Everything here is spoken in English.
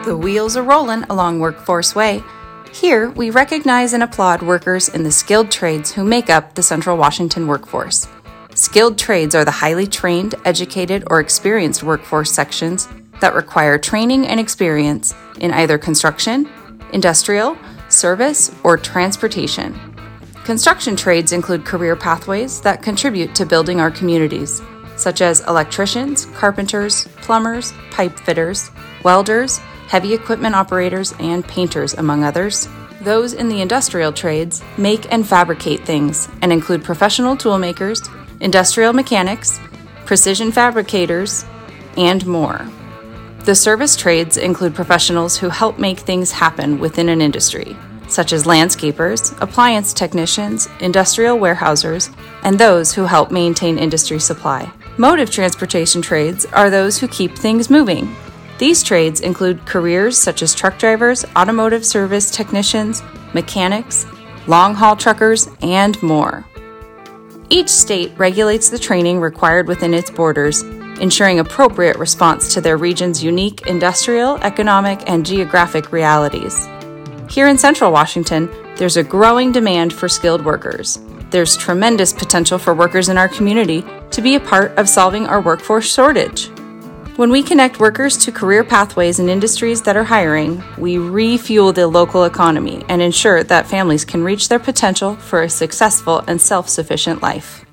The wheels are rolling along Workforce Way. Here, we recognize and applaud workers in the skilled trades who make up the Central Washington workforce. Skilled trades are the highly trained, educated, or experienced workforce sections that require training and experience in either construction, industrial, service, or transportation. Construction trades include career pathways that contribute to building our communities, such as electricians, carpenters, plumbers, pipe fitters, welders, heavy equipment operators, and painters, among others. Those in the industrial trades make and fabricate things and include professional toolmakers, industrial mechanics, precision fabricators, and more. The service trades include professionals who help make things happen within an industry, such as landscapers, appliance technicians, industrial warehousers, and those who help maintain industry supply. Motive transportation trades are those who keep things moving. These trades include careers such as truck drivers, automotive service technicians, mechanics, long-haul truckers, and more. Each state regulates the training required within its borders, ensuring appropriate response to their region's unique industrial, economic, and geographic realities. Here in Central Washington, there's a growing demand for skilled workers. There's tremendous potential for workers in our community to be a part of solving our workforce shortage. When we connect workers to career pathways in industries that are hiring, we refuel the local economy and ensure that families can reach their potential for a successful and self-sufficient life.